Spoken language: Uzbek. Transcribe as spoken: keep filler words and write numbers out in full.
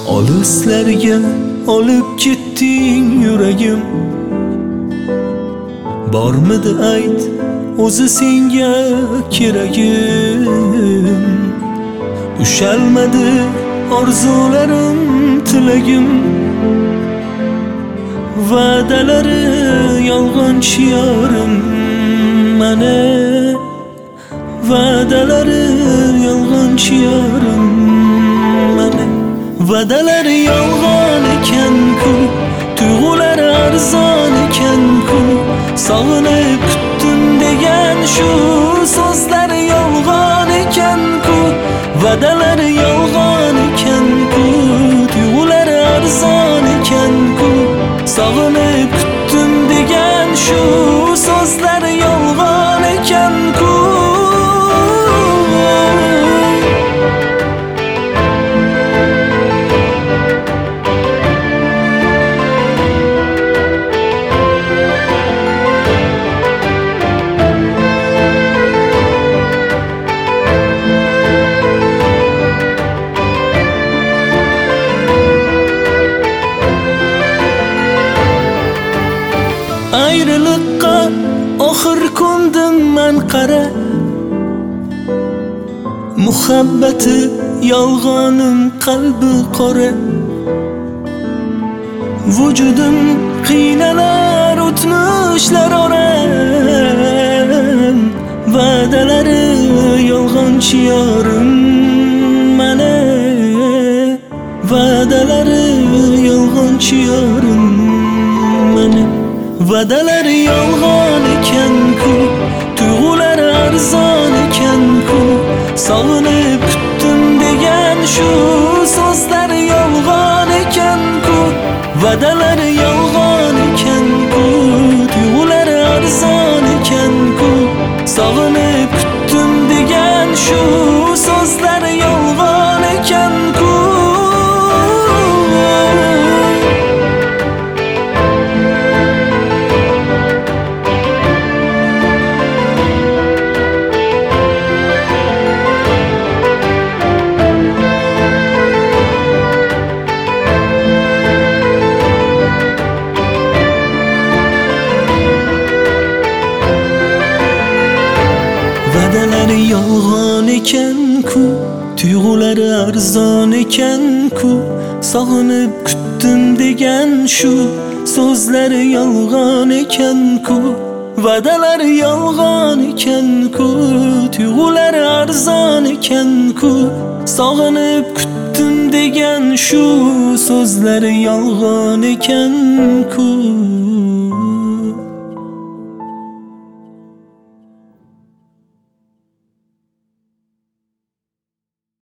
Olislarga olib ketding yuragim. Bormidi ayt o'zi senga keragim. Ushalmadi orzularim, tilagim. Va'dalari yolg'onchi yorim mana. Va'dalari yolg'onchi yorim mana. Va'dalari yolg'on ekan-ku, tuyg'ulari arzon ekan-ku. Sog'inib kutdim degan shu so'zlari yolg'on ekan-ku. Va'dalari yolg'on ekan-ku, tuyg'ulari arzon ekan-ku. Sog'inib kutdim degan shu so'zlari yolg'on ekan-ku. Ayrılıkka oxir ko'ndim men qara. Muhabbati yolg'onim qalbi qora. Vujudim qiynalar o'tmishlar oram. Va'dalari yolg'onchi yorim mana. Va'dalari yolg'onchi yorim mana. Va'dalari yolg'on ekan-ku, tuyg'ulari arzon ekan-ku. Sog'inib kutdim degan shu so'zlari yolg'on ekan-ku. Va'dalari yolg'on ekan-ku, tuyg'ulari arzon ekan-ku. Sog'inib kutdim degan shu so'zlari yolg'on ekan-ku. Va'dalari yolg'on ekan-ku, tuyg'ulari arzon ekan-ku. Sog'inib kutdim degan shu so'zlari yolg'on ekan-ku. Va'dalari yolg'on ekan-ku, tuyg'ulari arzon ekan-ku. Sog'inib kutdim degan shu so'zlari yolg'on ekan-ku.